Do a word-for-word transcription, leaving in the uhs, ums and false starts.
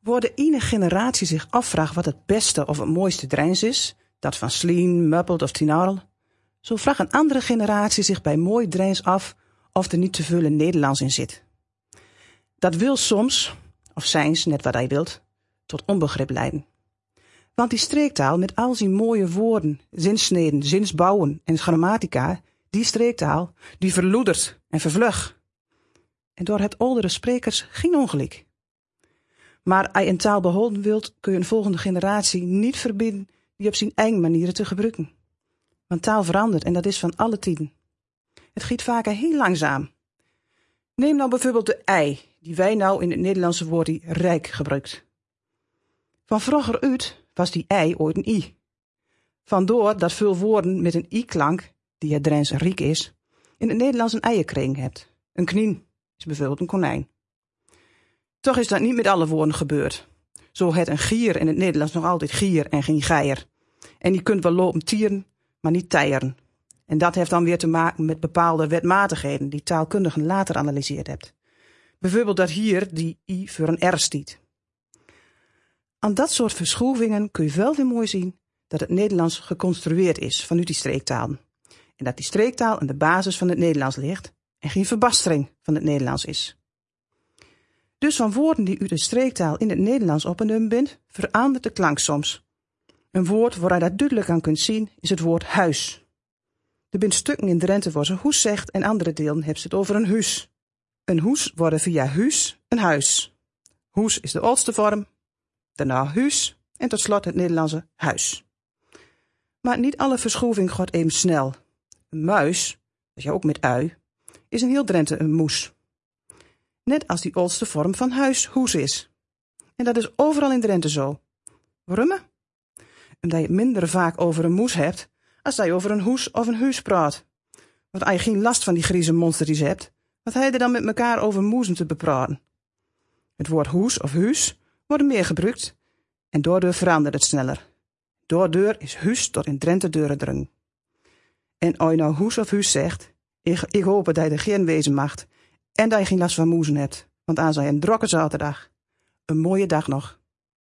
Waar de ene generatie zich afvraagt wat het beste of het mooiste Drents is, dat van Slien, Muppelt of Tinarel, zo vraagt een andere generatie zich bij mooi Drents af of er niet te veel Nederlands in zit. Dat wil soms, of zijns, net wat hij wilt, tot onbegrip leiden. Want die streektaal met al zijn mooie woorden, zinsneden, zinsbouwen en grammatica, die streektaal, die verloedert en vervlug. En door het oudere sprekers geen ongelijk. Maar als je een taal behouden wilt, kun je een volgende generatie niet verbieden die op zijn eigen manieren te gebruiken. Want taal verandert en dat is van alle tijden. Het gaat vaker heel langzaam. Neem nou bijvoorbeeld de ei, die wij nou in het Nederlandse woord die rijk gebruikt. Van vroeger uit was die ei ooit een i. Vandoor dat veel woorden met een i-klank, die het Drents riek is, in het Nederlands een eienkring hebt. Een knien is bijvoorbeeld een konijn. Toch is dat niet met alle woorden gebeurd. Zo het een gier in het Nederlands nog altijd gier en geen geier. En die kunt wel lopen tieren, maar niet teieren. En dat heeft dan weer te maken met bepaalde wetmatigheden die taalkundigen later analyseerd hebt. Bijvoorbeeld dat hier die i voor een r stiet. Aan dat soort verschoevingen kun je wel weer mooi zien dat het Nederlands geconstrueerd is vanuit die streektalen. En dat die streektaal aan de basis van het Nederlands ligt en geen verbastering van het Nederlands is. Dus van woorden die uit de streektaal in het Nederlands opgenomen bent, verandert de klank soms. Een woord waar je dat duidelijk aan kunt zien is het woord huis. Er zijn stukken in Drenthe waar ze hoes zegt en andere delen hebben ze het over een huis. Een hoes wordt via huis een huis. Hoes is de oudste vorm, daarna huis en tot slot het Nederlandse huis. Maar niet alle verschoeving gaat even snel. Een muis, dat is ja ook met ui, is in heel Drenthe een moes. Net als die oudste vorm van huis hoes is. En dat is overal in Drenthe zo. Waarom? Omdat je het minder vaak over een moes hebt, als dat je over een hoes of een huis praat. Want als je geen last van die grieze monstertjes hebt, wat heb je dan met elkaar over moezen te bepraten? Het woord hoes of huis wordt meer gebruikt en daardoor verandert het sneller. Daardoor is huis tot in Drenthe deuren drang. En als je nou hoes of huis zegt, ik, ik hoop dat je er geen wezen mag en dat je geen last van moezen hebt, want aan zijn een drokke zaterdag. Een mooie dag nog.